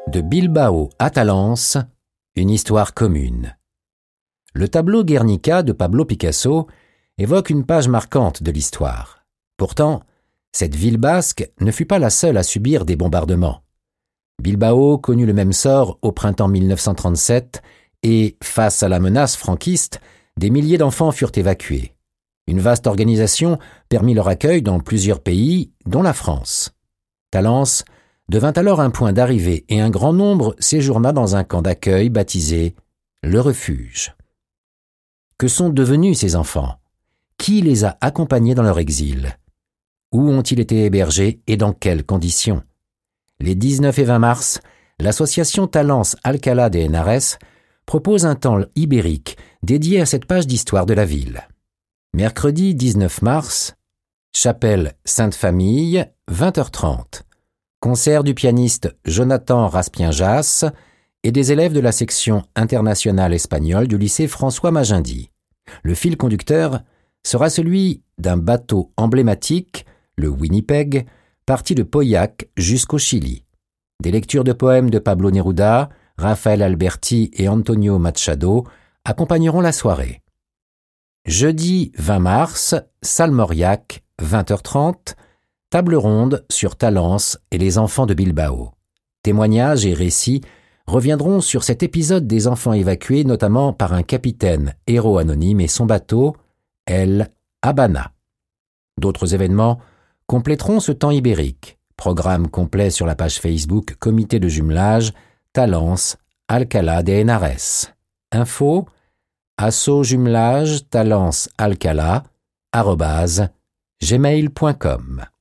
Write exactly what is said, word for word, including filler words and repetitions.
De Bilbao à Talence, une histoire commune. Le tableau Guernica de Pablo Picasso évoque une page marquante de l'histoire. Pourtant, cette ville basque ne fut pas la seule à subir des bombardements. Bilbao connut le même sort au printemps mille neuf cent trente-sept et, face à la menace franquiste, des milliers d'enfants furent évacués. Une vaste organisation permit leur accueil dans plusieurs pays, dont la France. Talence devint alors un point d'arrivée et un grand nombre séjourna dans un camp d'accueil baptisé le Refuge. Que sont devenus ces enfants? Qui les a accompagnés dans leur exil? Où ont-ils été hébergés et dans quelles conditions? Les dix-neuf et vingt mars, l'association Talence Alcalá de Henares propose un temps ibérique dédié à cette page d'histoire de la ville. Mercredi dix-neuf mars, chapelle Sainte-Famille, vingt heures trente. Concert du pianiste Jonathan Raspien-Jass et des élèves de la section internationale espagnole du lycée François Magendie. Le fil conducteur sera celui d'un bateau emblématique, le Winnipeg, parti de Pauillac jusqu'au Chili. Des lectures de poèmes de Pablo Neruda, Raphaël Alberti et Antonio Machado accompagneront la soirée. Jeudi vingt mars, salle Mauriac, vingt heures trente, table ronde sur Talence et les enfants de Bilbao. Témoignages et récits reviendront sur cet épisode des enfants évacués, notamment par un capitaine, héros anonyme, et son bateau, El Habana. D'autres événements compléteront ce temps ibérique. Programme complet sur la page Facebook Comité de jumelage Talence Alcalá de Henares. Info asso jumelage talence alcalá arobase gmail point com.